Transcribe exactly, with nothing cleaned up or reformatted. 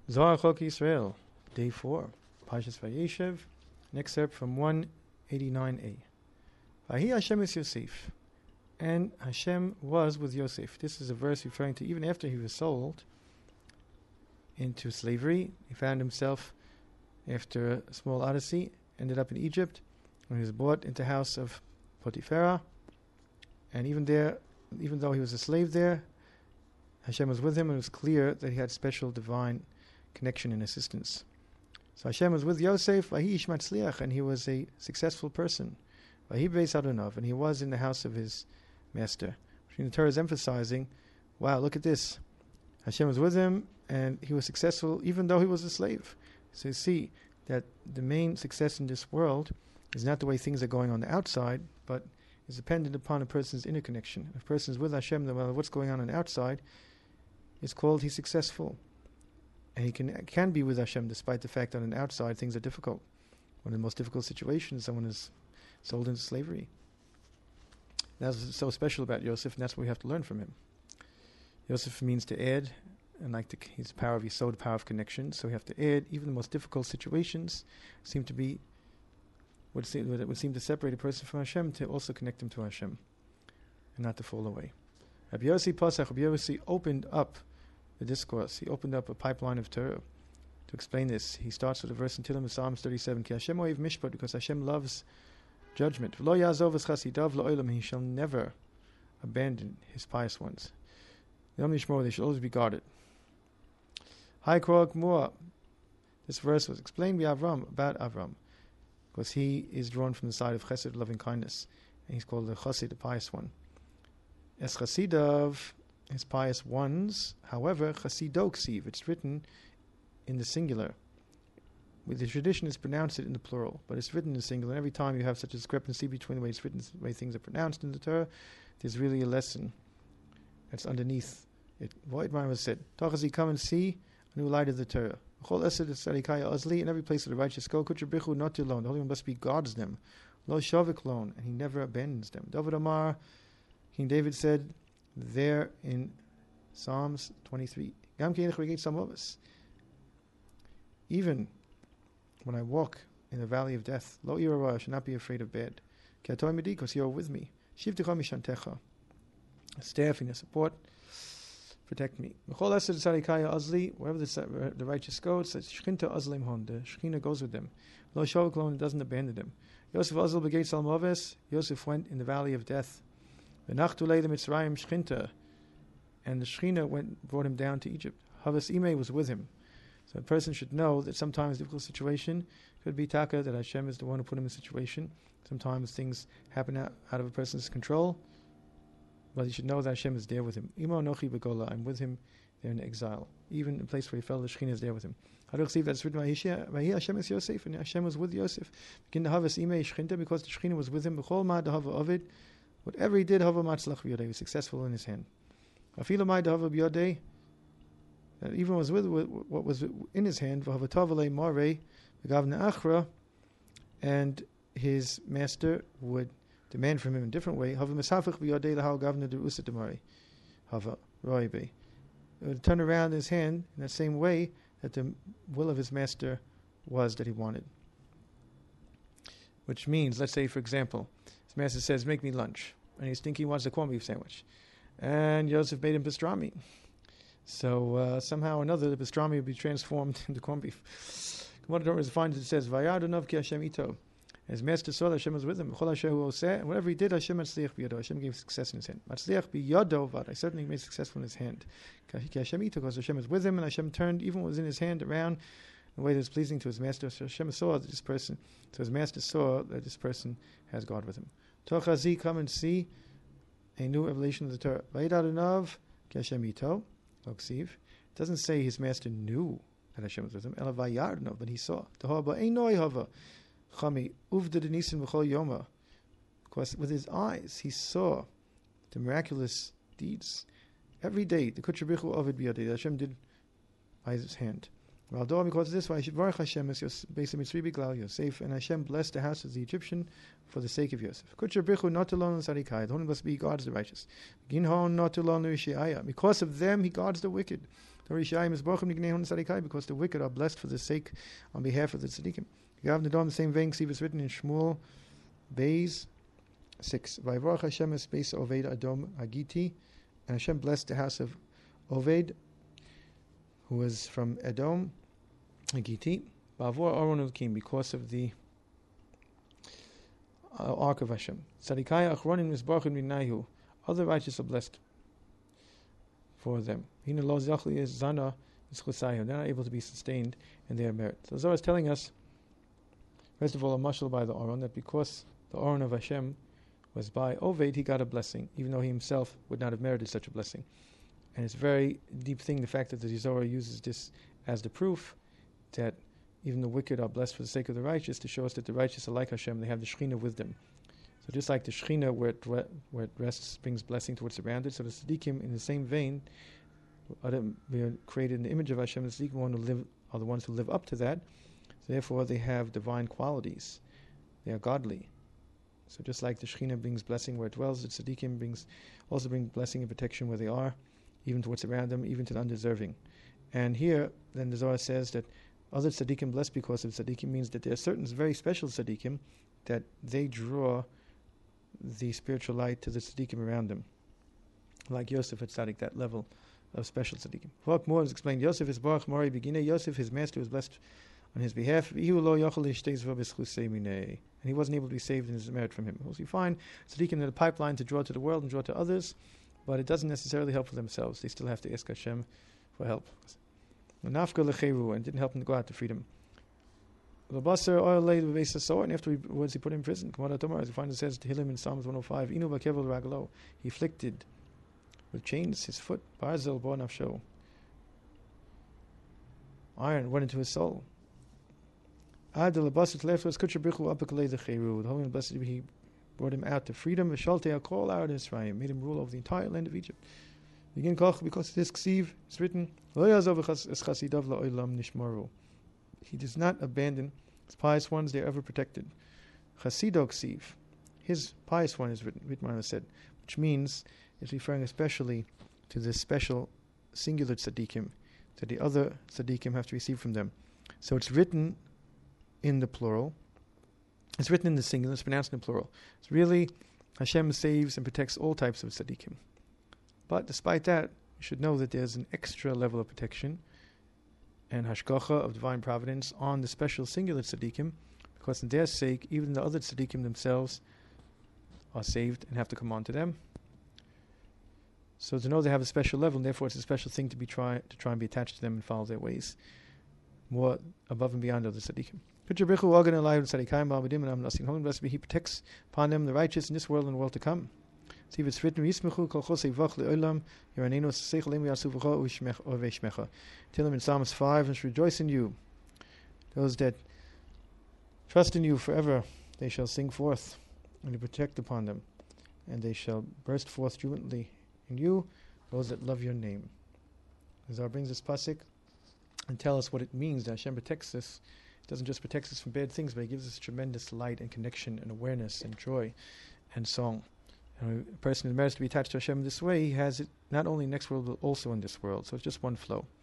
Zohar Chok Yisrael, Day four, Parshas Vayeshev, an excerpt from one eighty-nine a. Vahi Hashem is Yosef, and Hashem was with Yosef. This is a verse referring to even after he was sold into slavery. He found himself, after a small odyssey, ended up in Egypt, when he was brought into the house of Potiphera, and even there, even though he was a slave there, Hashem was with him, and it was clear that he had special divine connection and assistance. So Hashem was with Yosef, Vahi Ish Matzliach, and he was a successful person. Vahi Beis Adonov, and he was in the house of his master. The Torah is emphasizing, wow, look at this. Hashem was with him, and he was successful even though he was a slave. So you see that the main success in this world is not the way things are going on the outside, but is dependent upon a person's inner connection. If a person is with Hashem, no matter what's going on on the outside, it's called he's successful. And he can can be with Hashem despite the fact that on the outside things are difficult. One of the most difficult situations, someone is sold into slavery. That's so special about Yosef, and that's what we have to learn from him. Yosef means to add, and like the, his power of Yisod, the power of connection. So we have to add, even the most difficult situations seem to be what seem, what would seem to separate a person from Hashem, to also connect him to Hashem, and not to fall away. Rabbi Yossi Pasach, Rabbi Yossi opened up the discourse. He opened up a pipeline of Torah to explain this. He starts with a verse in Tehillim in Psalms thirty-seven, Ki Hashem ohev mishpat, because Hashem loves judgment. V'lo ya'azov es chasidav la'olam, he shall never abandon his pious ones. Yom Yishmor, they shall always be guarded. Hai Krog Moa. This verse was explained by Avram, about Avram, because he is drawn from the side of Chesed, loving kindness, and he's called the Chassid, the pious one. Es Chasidav, his pious ones, however, Chasidok Siv, it's written in the singular. With the tradition is pronounced it in the plural, but it's written in the singular. And every time you have such a discrepancy between the way it's written and the way things are pronounced in the Torah, there's really a lesson that's underneath it. Void was said, Tachazi, come and see a new light of the Torah. In every place of the righteous go, Kutrabichu not to alone. The Holy One must be guards them. Lo Shavik alone, and he never abandons them. David Amar, King David said there in Psalms twenty-three, even when I walk in the valley of death, Lo Irara, I should not be afraid of bad. Because you are with me. A staff and a support, protect me. Wherever the, the righteous go, it says Shchinta Azlim Hon, the Shechina goes with them. Lo Shavik alone, it doesn't abandon them. Yosef Azal Begeit Salmoves, Yosef went in the valley of death. And the Shechina went brought him down to Egypt. Havas Imei was with him. So a person should know that sometimes a difficult situation could be taka, that Hashem is the one who put him in a situation. Sometimes things happen out, out of a person's control, but he should know that Hashem is there with him. Imo Nochi Begola, I'm with him there in exile. Even in a place where he fell, the Shechina is there with him. How do you see that it's written, Vahi Hashem is Yosef, and Hashem was with Yosef. Begin the Havas Imei Shechinta, because the Shechina was with him. B'chol ma dehava ovid, whatever he did, Hava Matzlach B'yodei, he was successful in his hand. Afilu mai dehava b'yodei, that even was with what was in his hand, v'havatavale marei v'gavna achra, and his master would demand from him in a different way. Hava misafich b'yodei lahal gavna derusa demari, hava roibe. It would turn around his hand in that same way that the will of his master was that he wanted. Which means, let's say, for example, his master says, "Make me lunch," and he's thinking he wants a corned beef sandwich, and Joseph made him pastrami. So uh, somehow or another, the pastrami would be transformed into corned beef. What the Torah finds, it says, "Vayadonov ki Hashem ito." His master saw that Hashem was with him. And whatever he did, Hashem matzliach biyado. Hashem gave success in his hand. Matzliach biyado vad. I certainly made successful in his hand. Ki Hashem ito, because Hashem was with him, and Hashem turned even what was in his hand around in a way that was pleasing to his master. So Hashem saw that this person, so his master saw that this person has God with him. Tochazi, come and see a new revelation of the Torah. Vayadonov ki Hashem ito. It doesn't say his master knew that Hashem was with him, but he saw. Because with his eyes he saw the miraculous deeds. Every day, the Kutrabichu Ovid Biyadeh, Hashem did by his hand. Because of this, why Hashem is Yosef, and Hashem blessed the house of the Egyptian for the sake of Yosef. Kutrabichu not alone Sarikai, the only must be guards the righteous. Ginhon not alone Because of them he guards the wicked. Because the wicked are blessed for the sake, on behalf of the tzaddikim. The same vein, is written in Shmuel, Beis six. Vayvorach Hashem es beis Oved Adom Agiti, and Hashem blessed the house of Oved, who was from Edom, Agiti, Bavor Aron Elkim, because of the uh, ark of Hashem. Tzaddikai achronim misbarchim minayu. Other righteous are blessed for them. Hina lo zachli is zana is chusayim. They're not able to be sustained in their merit. So Zohar is telling us, first of all, a mashal by the Aron, that because the Aron of Hashem was by Oved, he got a blessing, even though he himself would not have merited such a blessing. And it's a very deep thing, the fact that the Zohar uses this as the proof that even the wicked are blessed for the sake of the righteous, to show us that the righteous are like Hashem, they have the Shekhinah with them. So just like the Shekhinah, where it, re- where it rests, brings blessing to what's around it, so the Tzaddikim, in the same vein, we are created in the image of Hashem. The Tzaddikim want to live, are the ones who live up to that. So therefore, they have divine qualities. They are godly. So just like the Shekhinah brings blessing where it dwells, the Tzaddikim brings also bring blessing and protection where they are, even to what's around them, even to the undeserving. And here, then the Zohar says that other tzaddikim blessed because of tzaddikim means that there are certain very special tzaddikim that they draw the spiritual light to the tzaddikim around them. Like Yosef at tzaddik, that level of special tzaddikim. What more is explained, Yosef is Baruch Mori Begine. Yosef, his master, was blessed on his behalf. And he wasn't able to be saved in his merit from him. Also, you find tzaddikim in the pipeline to draw to the world and draw to others, but it doesn't necessarily help for themselves. They still have to ask Hashem for help. And didn't help him to go out to freedom. And afterwards he put him in prison. As we find it says to him in Psalms one oh five, he afflicted with chains his foot. Iron went into his soul. The Holy and Blessed he brought him out to freedom. Call out Israel, made him rule over the entire land of Egypt. Begin koch because this ksiv is written. He does not abandon his pious ones; they are ever protected. Chasido ksiv, his pious one is written. Ritman said, which means it's referring especially to this special singular tzaddikim that the other tzaddikim have to receive from them. So it's written in the plural. It's written in the singular. It's pronounced in the plural. It's really Hashem saves and protects all types of tzaddikim. But despite that, you should know that there's an extra level of protection and hashgacha of divine providence on the special singular tzaddikim, because in their sake, even the other tzaddikim themselves are saved and have to come on to them. So to know they have a special level, and therefore it's a special thing to be try to try and be attached to them and follow their ways, more above and beyond other tzaddikim. He protects upon them the righteous in this world and the world to come. See if it's written, tell them in Psalms five, and should rejoice in you. Those that trust in you forever, they shall sing forth, and you protect upon them, and they shall burst forth jubilantly in you, those that love your name. Zohar brings this pasuk and tell us what it means that Hashem protects us. It doesn't just protect us from bad things, but He gives us tremendous light and connection and awareness and joy and song. And a person who merits to be attached to Hashem in this way, he has it not only in the next world, but also in this world. So it's just one flow.